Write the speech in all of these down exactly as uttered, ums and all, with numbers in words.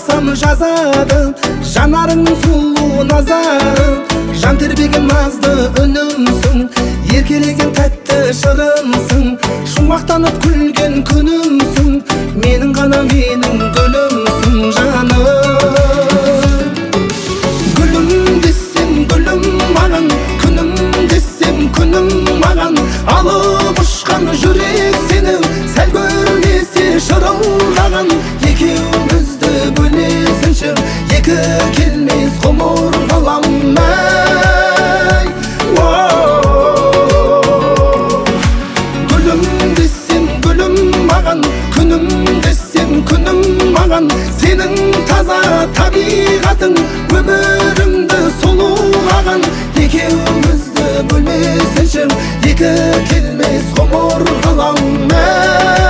жазсам жазады, жанарың сұлу назары, жан тербеген назды үнімсің, еркелеген тәтті жырымсың, шуақтанып күлген күнімсің, менің ғана менің гүлімсің жаным. Гүлім десем гүлім маған, күнім десем күнім маған, алып ұшқан жүрек сені сәл көрмесе шырылдаған. Екеумізді бөлмесінші, екі келмес ғұмыр ғаламай. Гүлім десем гүлім маған, күнім десем күнім маған, сенің таза табиғатың өмірімді сұлулаған. Екеумізді бөлмесінші, екі келмес ғұмыр ғаламай.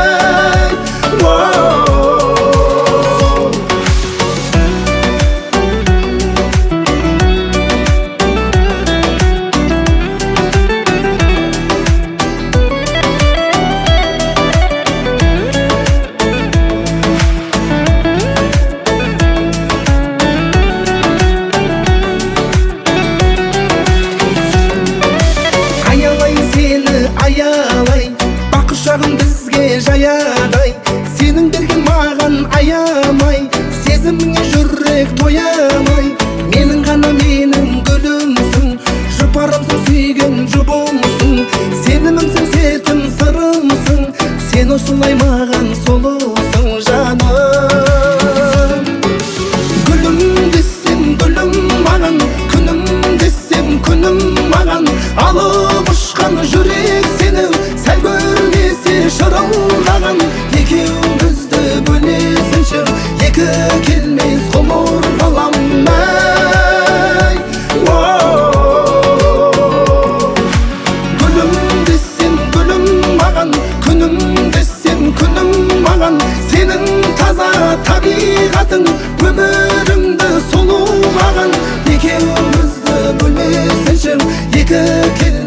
Аялай, бақ құшағын бізге жаядай, сенің берген маған аямай, сезіміңе жүрек тоямай. Менің ғана менің гүлімсің, жұпарымсың, сүйген жұбымсың, сенімімсің, сертім сырымсың, сен осылай маған сұлусың жаным. Гүлім десем гүлім маған, күнім десем күнім маған, алып ұшқан жүрек сені сәл көрмесе шырылдаған. Екеумізді бөлмесінші, екі келмес ғұмыр ғаламай. Гүлім десем гүлім маған, күнім десем күнім маған, сенің таза табиғатың өмірімді сұлулаған. Екеумізді бөлмесінші, екі келмес